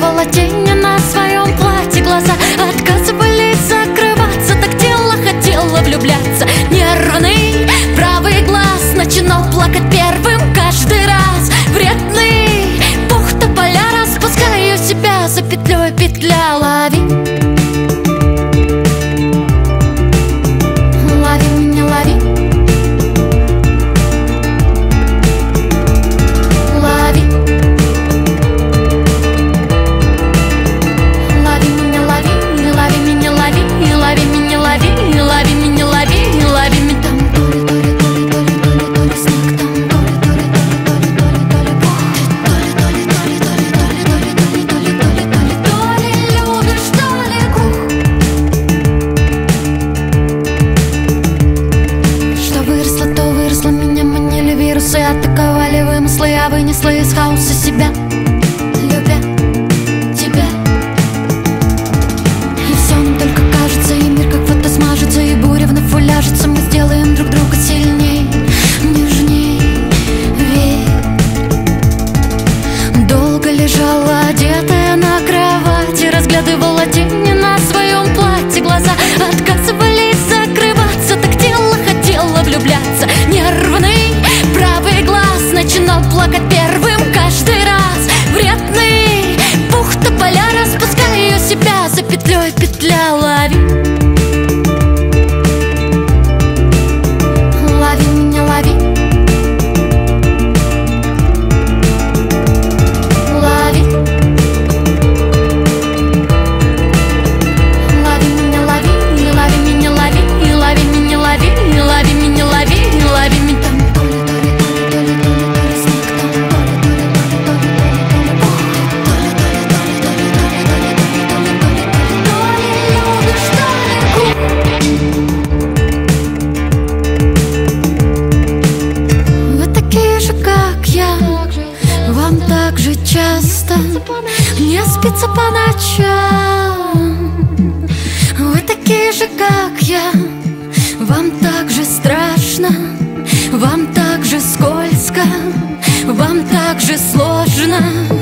разглядывала тени на своем платье. Глаза отказывались закрываться, так тело хотело влюбляться. Нервный правый глаз начинал плакать первым каждый раз. Вредный пух тополя, распускаю себя за петлей, петля. Лови, лови меня, лови. Лови, лови меня, лови, лови меня, лови, лови меня, лови, лови меня, лови, лови меня. Там то ли снег, там то ли любишь, то ли кух. Что выросло, то выросло, меня манили вирусы, атаковали вымыслы, я вынесла из хаоса себя, любя тебя. И все нам только кажется, и мир как будто смажется, и буря вновь уляжется. Мы сделаем друг друга сильней, нежней, верь. Долго лежала одетая на кровати, разглядывала тени на своем платье. Глаза отказывались закрываться, так тело хотело влюбляться. Нервный правый глаз начинал плакать первым каждый раз. Вредный пух тополя, распускаю себя за петлей, петля. Лови, лови меня, лови. Лови, лови меня, лови, лови меня, лови, лови меня, лови, лови меня, лови, лови меня. Там то ли снег, там то ли любишь, то ли кух. Вы такие же, как я, вам так же часто не спится по ночам. Вы такие же, как я, вам так же страшно, вам так же скользко, вам так же сложно.